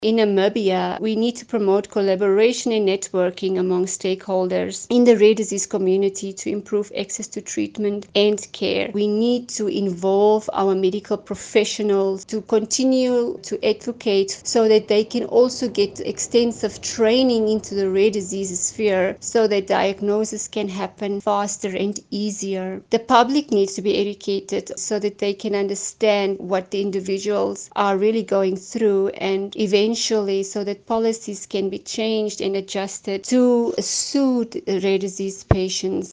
In Namibia, we need to promote collaboration and networking among stakeholders in the rare disease community to improve access to treatment and care. We need to involve our medical professionals to continue to advocate so that they can also get extensive training into the rare disease sphere so that diagnosis can happen faster and easier. The public needs to be educated so that they can understand what the individuals are really going through, and eventually so that policies can be changed and adjusted to suit rare disease patients.